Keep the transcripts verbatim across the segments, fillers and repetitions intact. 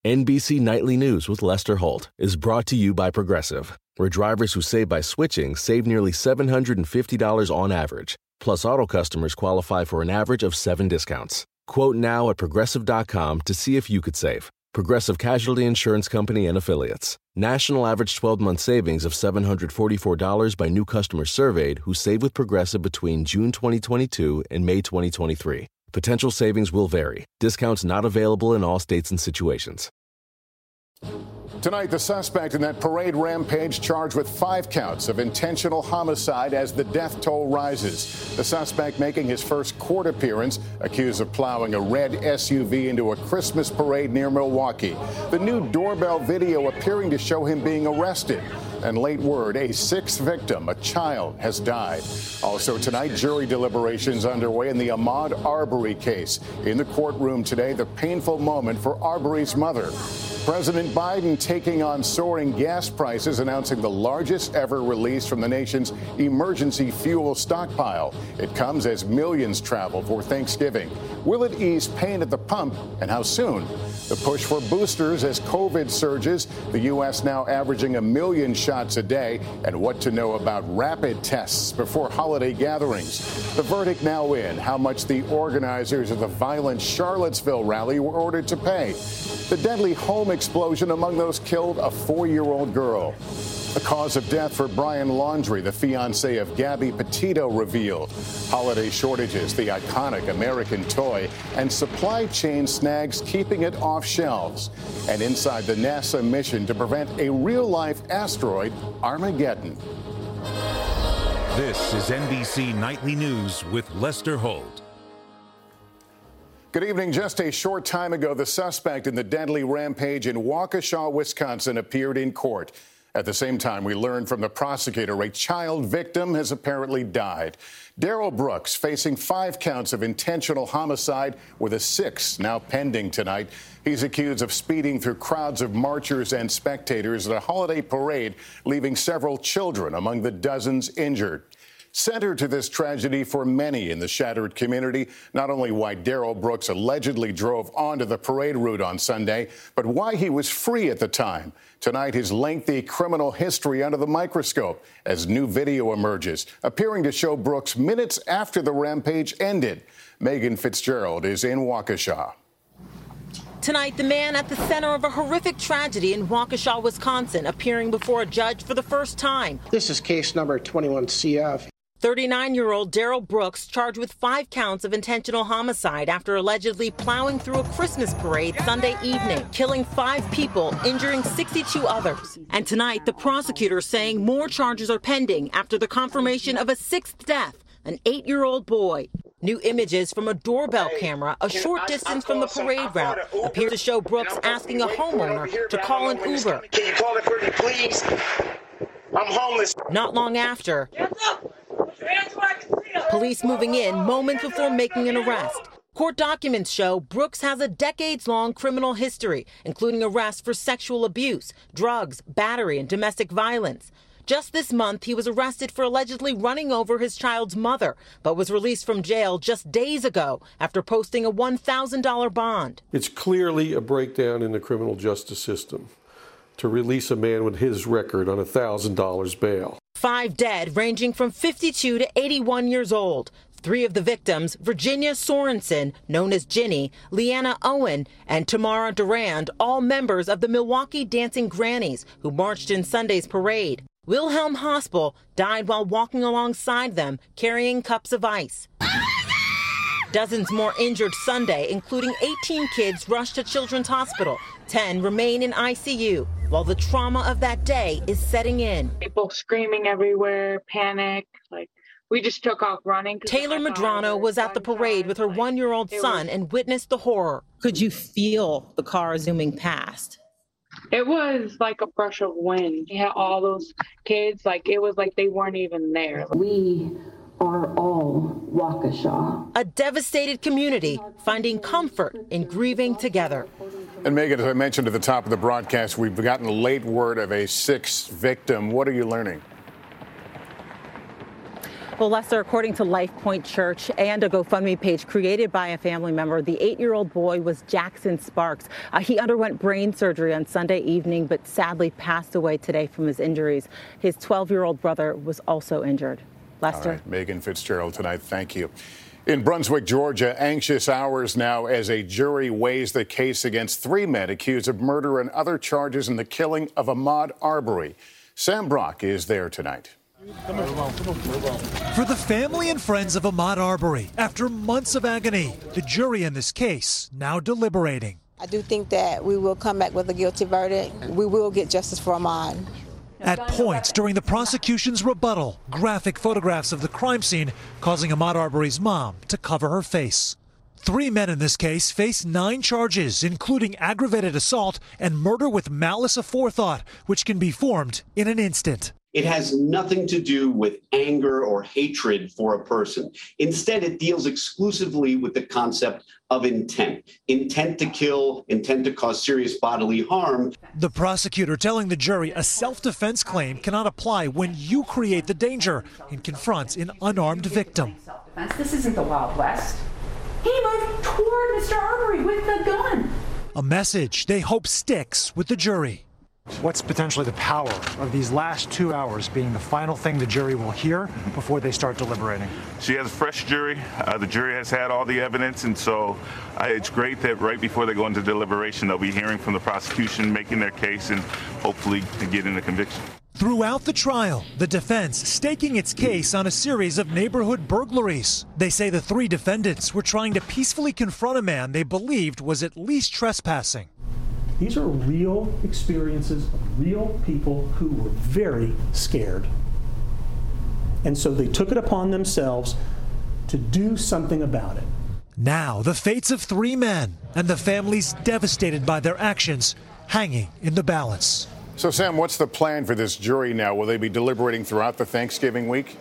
N B C Nightly News with Lester Holt is brought to you by Progressive, where drivers who save by switching save nearly seven hundred fifty dollars on average. Plus, auto customers qualify for an average of seven discounts. Quote now at Progressive dot com to see if you could save. Progressive Casualty Insurance Company and Affiliates. National average twelve-month savings of seven hundred forty-four dollars by new customers surveyed who save with Progressive between June twenty twenty-two and May twenty twenty-three. Potential savings will vary. Discounts not available in all states and situations. Tonight, the suspect in that parade rampage charged with five counts of intentional homicide as the death toll rises. The suspect making his first court appearance, accused of plowing a red S U V into a Christmas parade near Milwaukee. The new doorbell video appearing to show him being arrested. And late word, a sixth victim, a child, has died. Also tonight, jury deliberations underway in the Ahmaud Arbery case. In the courtroom today, the painful moment for Arbery's mother. President Biden taking on soaring gas prices, announcing the largest ever release from the nation's emergency fuel stockpile. It comes as millions travel for Thanksgiving. Will it ease pain at the pump, and how soon? The push for boosters as COVID surges, the U S now averaging a million shots a day, and what to know about rapid tests before holiday gatherings. The verdict now in, how much the organizers of the violent Charlottesville rally were ordered to pay. The deadly home explosion among those killed, a four-year-old girl. The cause of death for Brian Laundrie, the fiancé of Gabby Petito, revealed. Holiday shortages, the iconic American toy, and supply chain snags keeping it off shelves. And inside the NASA mission to prevent a real-life asteroid, Armageddon. This is N B C Nightly News with Lester Holt. Good evening. Just a short time ago, the suspect in the deadly rampage in Waukesha, Wisconsin, appeared in court. At the same time, we learned from the prosecutor a child victim has apparently died. Darrell Brooks facing five counts of intentional homicide with a sixth now pending tonight. He's accused of speeding through crowds of marchers and spectators at a holiday parade, leaving several children among the dozens injured. Center to this tragedy for many in the shattered community, not only why Darrell Brooks allegedly drove onto the parade route on Sunday, but why he was free at the time. Tonight, his lengthy criminal history under the microscope as new video emerges, appearing to show Brooks minutes after the rampage ended. Megan Fitzgerald is in Waukesha. Tonight, the man at the center of a horrific tragedy in Waukesha, Wisconsin, appearing before a judge for the first time. This is case number twenty-one C F. thirty-nine-year-old Darrell Brooks charged with five counts of intentional homicide after allegedly plowing through a Christmas parade Sunday evening, killing five people, injuring sixty-two others. And tonight, the prosecutor saying more charges are pending after the confirmation of a sixth death, an eight-year-old boy. New images from a doorbell camera a short distance from the parade route appear to show Brooks asking a homeowner to call an Uber. Can you call it for me, please? I'm homeless. Not long after, police moving in moments before making an arrest. Court documents show Brooks has a decades-long criminal history, including arrests for sexual abuse, drugs, battery, and domestic violence. Just this month, he was arrested for allegedly running over his child's mother, but was released from jail just days ago after posting a one thousand dollars bond. It's clearly a breakdown in the criminal justice system to release a man with his record on a one thousand dollars bail. Five dead, ranging from fifty-two to eighty-one years old. Three of the victims, Virginia Sorensen, known as Ginny, Leanna Owen, and Tamara Durand, all members of the Milwaukee Dancing Grannies who marched in Sunday's parade. Wilhelm Hospel died while walking alongside them, carrying cups of ice. Dozens more injured Sunday, including eighteen kids rushed to Children's Hospital. ten remain in I C U, while the trauma of that day is setting in. People screaming everywhere, panic, like we just took off running. Taylor Medrano was at the parade with her one-year-old son and witnessed the horror. Could you feel the car zooming past? It was like a brush of wind. You had all those kids, like it was like they weren't even there. We are all Waukesha. A devastated community finding comfort in grieving together. And Megan, as I mentioned at the top of the broadcast, we've gotten a late word of a sixth victim. What are you learning? Well, Lester, according to Life Point Church and a GoFundMe page created by a family member, the eight-year-old boy was Jackson Sparks. Uh, he underwent brain surgery on Sunday evening, but sadly passed away today from his injuries. His twelve-year-old brother was also injured. Lester. All right, Megan Fitzgerald tonight. Thank you. In Brunswick, Georgia, anxious hours now as a jury weighs the case against three men accused of murder and other charges in the killing of Ahmaud Arbery. Sam Brock is there tonight. For the family and friends of Ahmaud Arbery, after months of agony, the jury in this case now deliberating. I do think that we will come back with a guilty verdict. We will get justice for Ahmaud. At points during the prosecution's rebuttal, graphic photographs of the crime scene causing Ahmaud Arbery's mom to cover her face. Three men in this case face nine charges, including aggravated assault and murder with malice aforethought, which can be formed in an instant. It has nothing to do with anger or hatred for a person. Instead, it deals exclusively with the concept of intent. Intent to kill, intent to cause serious bodily harm. The prosecutor telling the jury a self-defense claim cannot apply when you create the danger and confront an unarmed victim. This isn't the Wild West. He moved toward Mister Arbery with the gun. A message they hope sticks with the jury. What's potentially the power of these last two hours being the final thing the jury will hear before they start deliberating? She has a fresh jury. Uh, the jury has had all the evidence, and so uh, it's great that right before they go into deliberation, they'll be hearing from the prosecution, making their case, and hopefully getting a conviction. Throughout the trial, the defense staking its case on a series of neighborhood burglaries. They say the three defendants were trying to peacefully confront a man they believed was at least trespassing. These are real experiences of real people who were very scared. And so they took it upon themselves to do something about it. Now, the fates of three men and the families devastated by their actions hanging in the balance. So, Sam, what's the plan for this jury now? Will they be deliberating throughout the Thanksgiving week?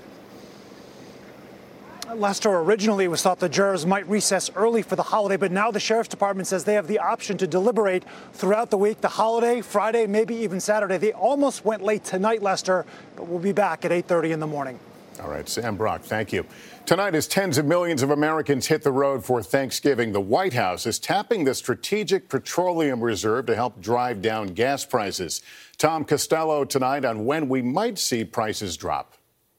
Lester, originally it was thought the jurors might recess early for the holiday, but now the Sheriff's Department says they have the option to deliberate throughout the week, the holiday, Friday, maybe even Saturday. They almost went late tonight, Lester, but we'll be back at eight thirty in the morning. All right, Sam Brock, thank you. Tonight, as tens of millions of Americans hit the road for Thanksgiving, the White House is tapping the Strategic Petroleum Reserve to help drive down gas prices. Tom Costello tonight on when we might see prices drop.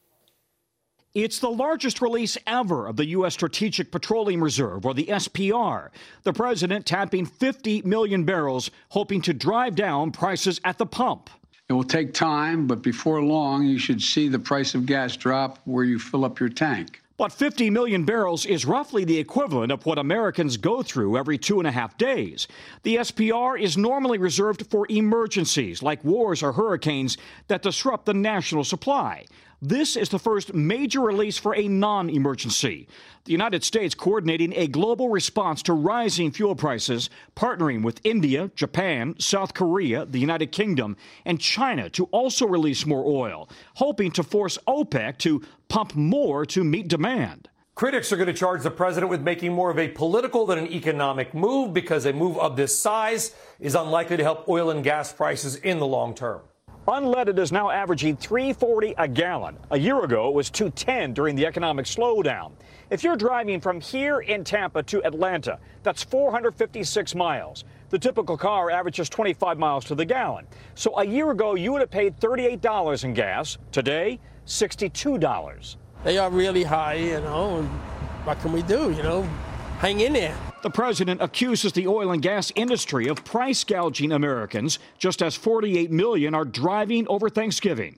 It's the largest release ever of the U S. Strategic Petroleum Reserve, or the S P R. The president tapping fifty million barrels, hoping to drive down prices at the pump. It will take time, but before long, you should see the price of gas drop where you fill up your tank. But fifty million barrels is roughly the equivalent of what Americans go through every two and a half days. The S P R is normally reserved for emergencies like wars or hurricanes that disrupt the national supply. This is the first major release for a non-emergency. The United States coordinating a global response to rising fuel prices, partnering with India, Japan, South Korea, the United Kingdom, and China to also release more oil, hoping to force OPEC to pump more to meet demand. Critics are going to charge the president with making more of a political than an economic move because a move of this size is unlikely to help oil and gas prices in the long term. Unleaded is now averaging three forty a gallon. A year ago, it was two ten during the economic slowdown. If you're driving from here in Tampa to Atlanta, that's four hundred fifty-six miles. The typical car averages twenty-five miles to the gallon. So a year ago, you would have paid thirty-eight dollars in gas. Today, sixty-two dollars. They are really high, you know, and what can we do, you know? Hang in there. The president accuses the oil and gas industry of price gouging Americans, just as forty-eight million are driving over Thanksgiving.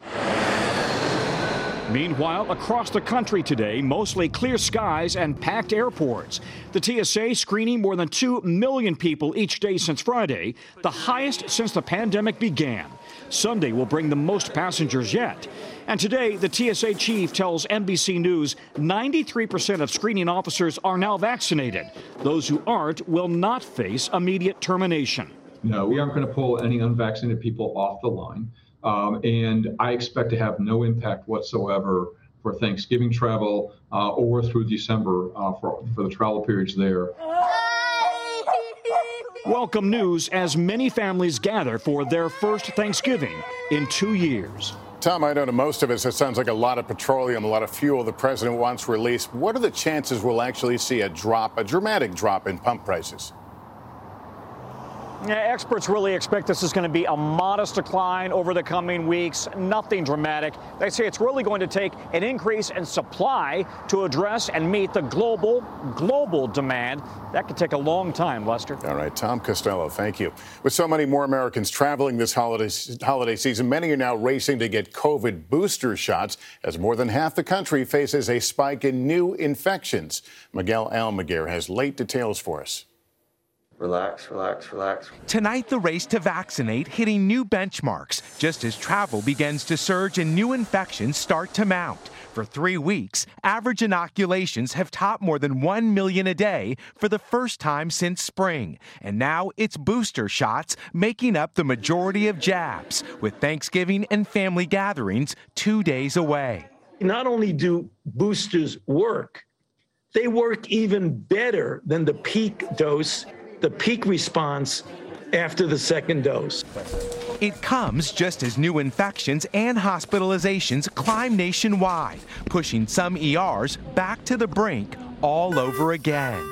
Meanwhile, across the country today, mostly clear skies and packed airports. The T S A screening more than two million people each day since Friday, the highest since the pandemic began. Sunday will bring the most passengers yet. And today, the T S A chief tells N B C News ninety-three percent of screening officers are now vaccinated. Those who aren't will not face immediate termination. No, we aren't going to pull any unvaccinated people off the line. Um, and I expect to have no impact whatsoever for Thanksgiving travel uh, or through December uh, for, for the travel periods there. Welcome news as many families gather for their first Thanksgiving in two years. Tom, I know to most of us it sounds like a lot of petroleum, a lot of fuel the president wants released. What are the chances we'll actually see a drop, a dramatic drop in pump prices? Yeah, experts really expect this is going to be a modest decline over the coming weeks, nothing dramatic. They say it's really going to take an increase in supply to address and meet the global, global demand. That could take a long time, Lester. All right, Tom Costello, thank you. With so many more Americans traveling this holiday, holiday season, many are now racing to get COVID booster shots as more than half the country faces a spike in new infections. Miguel Almaguer has late details for us. Relax, relax, relax. Tonight, the race to vaccinate hitting new benchmarks just as travel begins to surge and new infections start to mount. For three weeks, average inoculations have topped more than one million a day for the first time since spring. And now it's booster shots making up the majority of jabs, with Thanksgiving and family gatherings two days away. Not only do boosters work, they work even better than the peak dose, the peak response after the second dose. It comes just as new infections and hospitalizations climb nationwide, pushing some E Rs back to the brink all over again.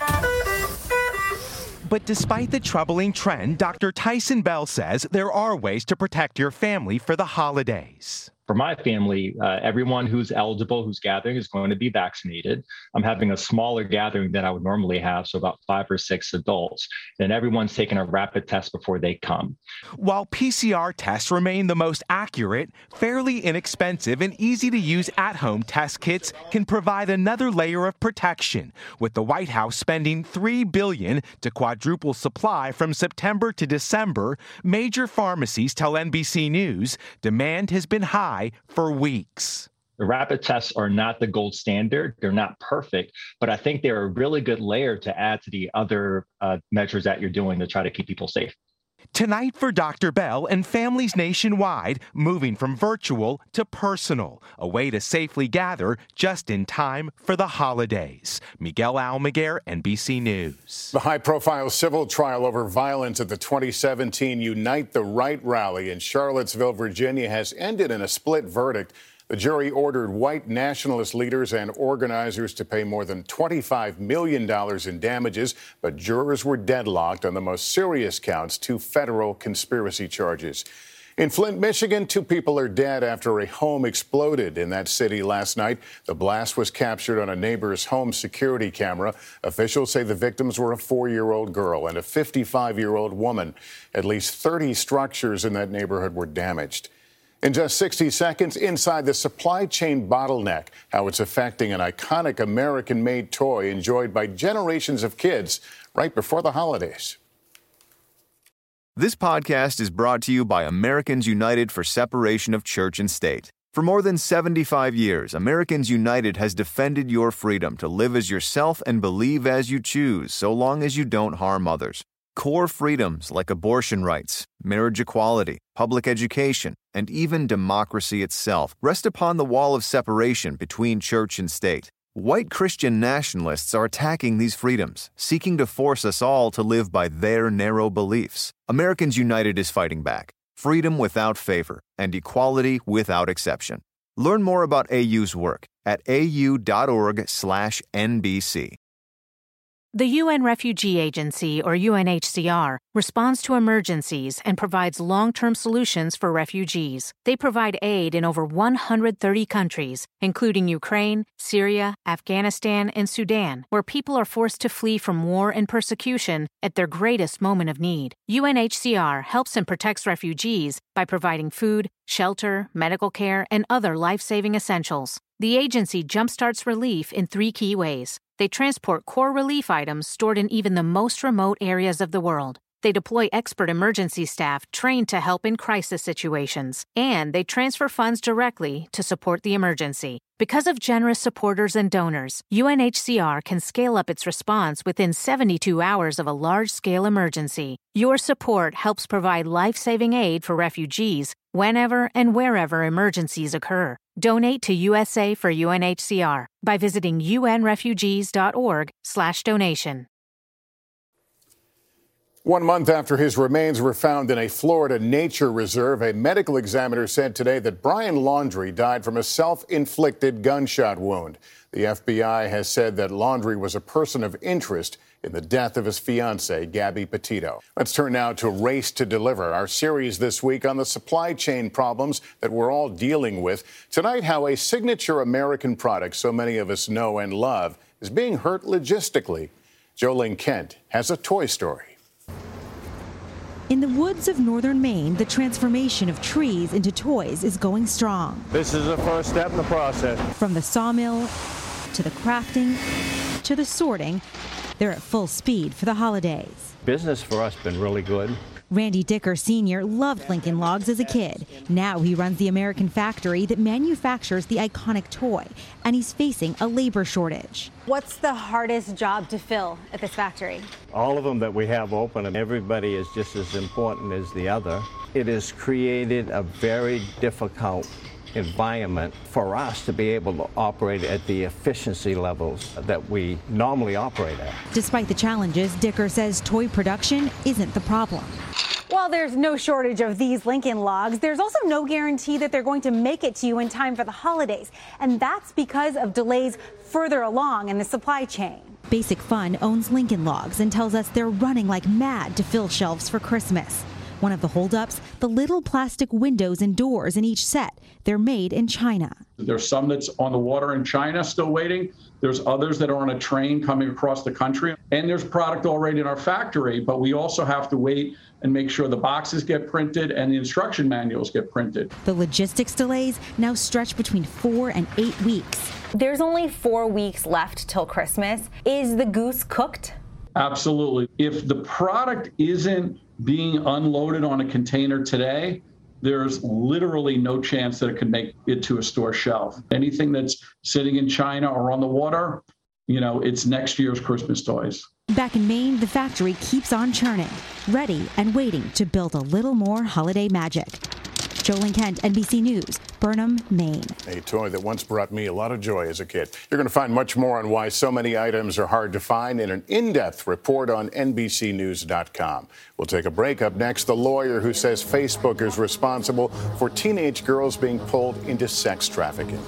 But despite the troubling trend, Doctor Tyson Bell says there are ways to protect your family for the holidays. For my family, uh, everyone who's eligible, who's gathering, is going to be vaccinated. I'm having a smaller gathering than I would normally have, so about five or six adults. And everyone's taking a rapid test before they come. While P C R tests remain the most accurate, fairly inexpensive and easy-to-use at-home test kits can provide another layer of protection, with the White House spending three billion dollars to quadruple supply from September to December. Major pharmacies tell N B C News demand has been high for weeks. The rapid tests are not the gold standard. They're not perfect, but I think they're a really good layer to add to the other uh, measures that you're doing to try to keep people safe. Tonight for Doctor Bell and families nationwide, moving from virtual to personal, a way to safely gather just in time for the holidays. Miguel Almaguer, N B C News. The high-profile civil trial over violence at the twenty seventeen Unite the Right rally in Charlottesville, Virginia, has ended in a split verdict. The jury ordered white nationalist leaders and organizers to pay more than twenty-five million dollars in damages, but jurors were deadlocked on the most serious counts, two federal conspiracy charges. In Flint, Michigan, two people are dead after a home exploded in that city last night. The blast was captured on a neighbor's home security camera. Officials say the victims were a four-year-old girl and a fifty-five-year-old woman. At least thirty structures in that neighborhood were damaged. In just sixty seconds, inside the supply chain bottleneck, how it's affecting an iconic American-made toy enjoyed by generations of kids right before the holidays. This podcast is brought to you by Americans United for Separation of Church and State. For more than seventy-five years, Americans United has defended your freedom to live as yourself and believe as you choose, so long as you don't harm others. Core freedoms like abortion rights, marriage equality, public education, and even democracy itself rest upon the wall of separation between church and state. White Christian nationalists are attacking these freedoms, seeking to force us all to live by their narrow beliefs. Americans United is fighting back. Freedom without favor and equality without exception. Learn more about A U's work at au.org slash NBC. The U N Refugee Agency, or U N H C R, responds to emergencies and provides long-term solutions for refugees. They provide aid in over one hundred thirty countries, including Ukraine, Syria, Afghanistan, and Sudan, where people are forced to flee from war and persecution at their greatest moment of need. U N H C R helps and protects refugees by providing food, shelter, medical care, and other life-saving essentials. The agency jumpstarts relief in three key ways. They transport core relief items stored in even the most remote areas of the world. They deploy expert emergency staff trained to help in crisis situations. And they transfer funds directly to support the emergency. Because of generous supporters and donors, U N H C R can scale up its response within seventy-two hours of a large-scale emergency. Your support helps provide life-saving aid for refugees whenever and wherever emergencies occur. Donate to U S A for U N H C R by visiting unrefugees.org slash donation. One month after his remains were found in a Florida nature reserve, a medical examiner said today that Brian Laundrie died from a self-inflicted gunshot wound. The F B I has said that Laundrie was a person of interest in the death of his fiancée, Gabby Petito. Let's turn now to Race to Deliver, our series this week on the supply chain problems that we're all dealing with. Tonight, how a signature American product so many of us know and love is being hurt logistically. Jolene Kent has a toy story. In the woods of northern Maine, the transformation of trees into toys is going strong. This is the first step in the process. From the sawmill to the crafting to the sorting, they're at full speed for the holidays. Business for us has been really good. Randy Dicker Senior loved Lincoln Logs as a kid. Now he runs the American factory that manufactures the iconic toy, and he's facing a labor shortage. What's the hardest job to fill at this factory? All of them that we have open, and everybody is just as important as the other. It has created a very difficult environment for us to be able to operate at the efficiency levels that we normally operate at. Despite the challenges, Dicker says toy production isn't the problem. While there's no shortage of these Lincoln Logs, there's also no guarantee that they're going to make it to you in time for the holidays. And that's because of delays further along in the supply chain. Basic Fun owns Lincoln Logs and tells us they're running like mad to fill shelves for Christmas. One of the holdups, the little plastic windows and doors in each set. They're made in China. There's some that's on the water in China still waiting. There's others that are on a train coming across the country. And there's product already in our factory, but we also have to wait and make sure the boxes get printed and the instruction manuals get printed. The logistics delays now stretch between four and eight weeks. There's only four weeks left till Christmas. Is the goose cooked? Absolutely. If the product isn't being unloaded on a container today, there's literally no chance that it could make it to a store shelf. Anything that's sitting in China or on the water, you know, it's next year's Christmas toys. Back in Maine, the factory keeps on churning, ready and waiting to build a little more holiday magic. Jolene Kent, N B C News, Burnham, Maine. A toy that once brought me a lot of joy as a kid. You're going to find much more on why so many items are hard to find in an in-depth report on N B C news dot com. We'll take a break. Up next, the lawyer who says Facebook is responsible for teenage girls being pulled into sex trafficking.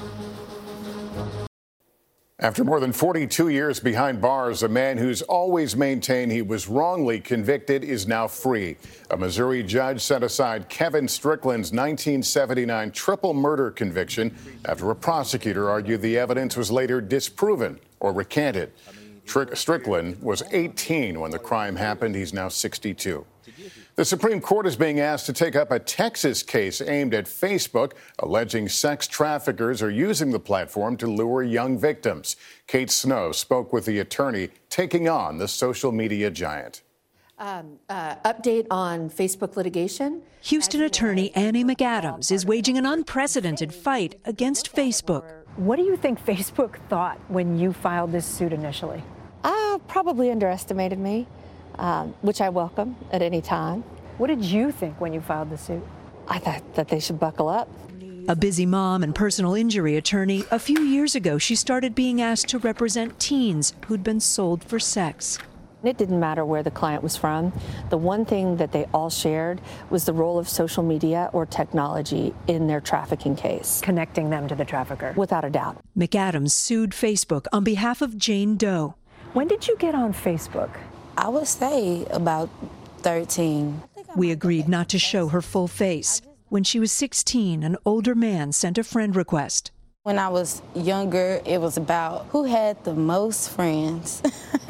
After more than forty-two years behind bars, a man who's always maintained he was wrongly convicted is now free. A Missouri judge set aside Kevin Strickland's nineteen seventy-nine triple murder conviction after a prosecutor argued the evidence was later disproven or recanted. Strickland was eighteen when the crime happened. He's now sixty-two. The Supreme Court is being asked to take up a Texas case aimed at Facebook, alleging sex traffickers are using the platform to lure young victims. Kate Snow spoke with the attorney taking on the social media giant. Um, uh, update on Facebook litigation. Houston attorney Annie McAdams is waging an unprecedented fight against Facebook. What do you think Facebook thought when you filed this suit initially? Uh, probably underestimated me. Um, which I welcome at any time. What did you think when you filed the suit? I thought that they should buckle up. A busy mom and personal injury attorney, a few years ago she started being asked to represent teens who'd been sold for sex. It didn't matter where the client was from. The one thing that they all shared was the role of social media or technology in their trafficking case. Connecting them to the trafficker. Without a doubt. McAdams sued Facebook on behalf of Jane Doe. When did you get on Facebook? I would say about thirteen. We agreed not to show her full face. When she was sixteen, an older man sent a friend request. When I was younger, it was about who had the most friends.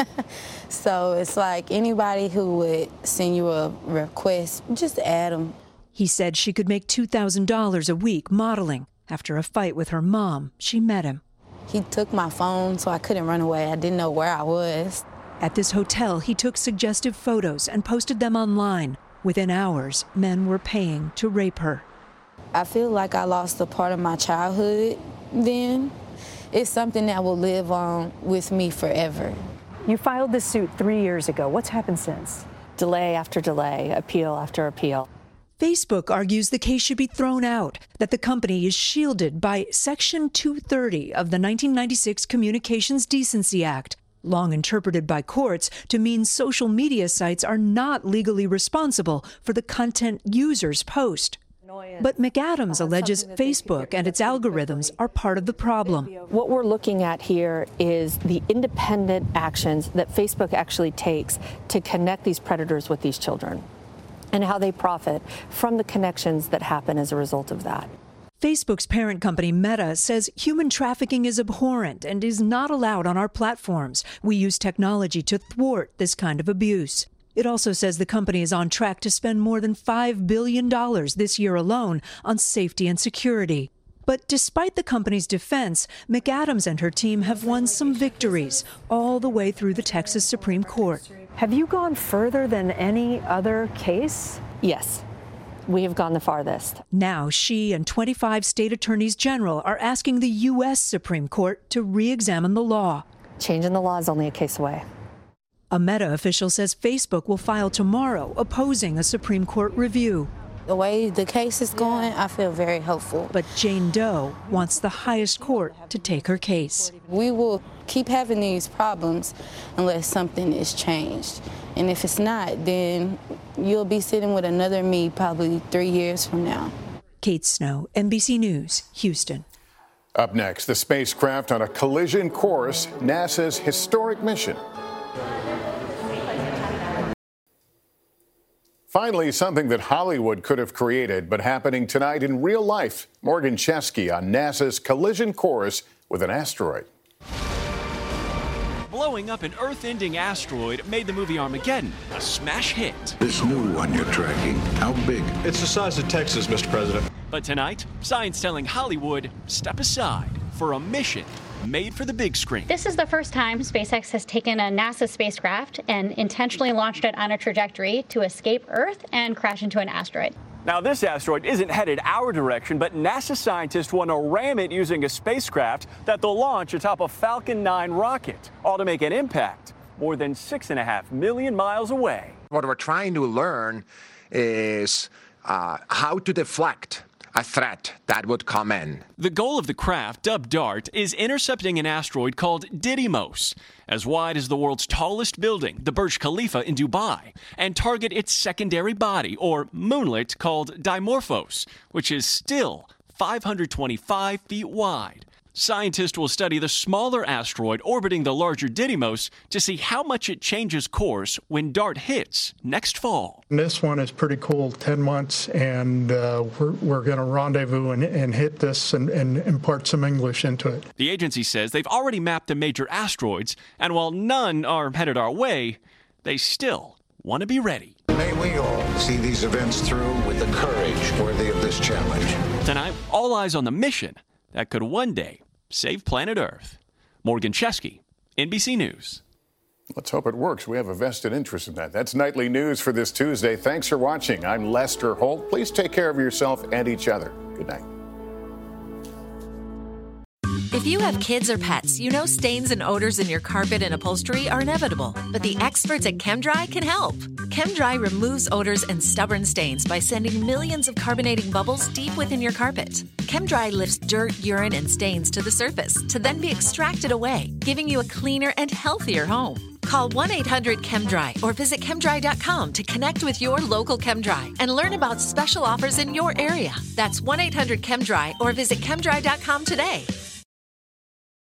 So it's like anybody who would send you a request, just add them. He said she could make two thousand dollars a week modeling. After a fight with her mom, she met him. He took my phone, so I couldn't run away. I didn't know where I was. At this hotel, he took suggestive photos and posted them online. Within hours, men were paying to rape her. I feel like I lost a part of my childhood then. It's something that will live on with me forever. You filed this suit three years ago. What's happened since? Delay after delay, appeal after appeal. Facebook argues the case should be thrown out, that the company is shielded by Section two thirty of the nineteen ninety-six Communications Decency Act. long interpreted by courts to mean social media sites are not legally responsible for the content users post. But McAdams alleges Facebook and its algorithms are part of the problem. What we're looking at here is the independent actions that Facebook actually takes to connect these predators with these children and how they profit from the connections that happen as a result of that. Facebook's parent company Meta says human trafficking is abhorrent and is not allowed on our platforms. We use technology to thwart this kind of abuse. It also says the company is on track to spend more than five billion dollars this year alone on safety and security. But despite the company's defense, McAdams and her team have won some victories all the way through the Texas Supreme Court. Have you gone further than any other case? Yes. We have gone the farthest. Now she and twenty-five state attorneys general are asking the U S Supreme Court to re-examine the law. Changing the law is only a case away. A Meta official says Facebook will file tomorrow opposing a Supreme Court review. The way the case is going, I feel very hopeful. But Jane Doe wants the highest court to take her case. We will keep having these problems unless something is changed. And if it's not, then you'll be sitting with another me probably three years from now. Kate Snow, N B C News, Houston. Up next, the spacecraft on a collision course, NASA's historic mission. Finally, something that Hollywood could have created, but happening tonight in real life. Morgan Chesky on NASA's collision course with an asteroid. Blowing up an Earth-ending asteroid made the movie Armageddon a smash hit. This new one you're tracking, how big? It's the size of Texas, Mister President. But tonight, science telling Hollywood, step aside for a mission made for the big screen. This is the first time SpaceX has taken a NASA spacecraft and intentionally launched it on a trajectory to escape Earth and crash into an asteroid. Now, this asteroid isn't headed our direction, but NASA scientists want to ram it using a spacecraft that they'll launch atop a Falcon nine rocket, all to make an impact more than six and a half million miles away. What we're trying to learn is uh, how to deflect a threat that would come in. The goal of the craft, dubbed DART, is intercepting an asteroid called Didymos, as wide as the world's tallest building, the Burj Khalifa in Dubai, and target its secondary body, or moonlet, called Dimorphos, which is still five hundred twenty-five feet wide. Scientists will study the smaller asteroid orbiting the larger Didymos to see how much it changes course when DART hits next fall. This one is pretty cool, ten months, and uh, we're, we're going to rendezvous and, and hit this and, and impart some English into it. The agency says they've already mapped the major asteroids, and while none are headed our way, they still want to be ready. May we all see these events through with the courage worthy of this challenge. Tonight, all eyes on the mission that could one day save planet Earth. Morgan Chesky, N B C News. Let's hope it works. We have a vested interest in that. That's Nightly News for this Tuesday. Thanks for watching. I'm Lester Holt. Please take care of yourself and each other. Good night. If you have kids or pets, you know stains and odors in your carpet and upholstery are inevitable, but the experts at ChemDry can help. ChemDry removes odors and stubborn stains by sending millions of carbonating bubbles deep within your carpet. ChemDry lifts dirt, urine, and stains to the surface to then be extracted away, giving you a cleaner and healthier home. Call one eight hundred ChemDry or visit chemdry dot com to connect with your local ChemDry and learn about special offers in your area. That's one eight hundred ChemDry or visit chemdry dot com today.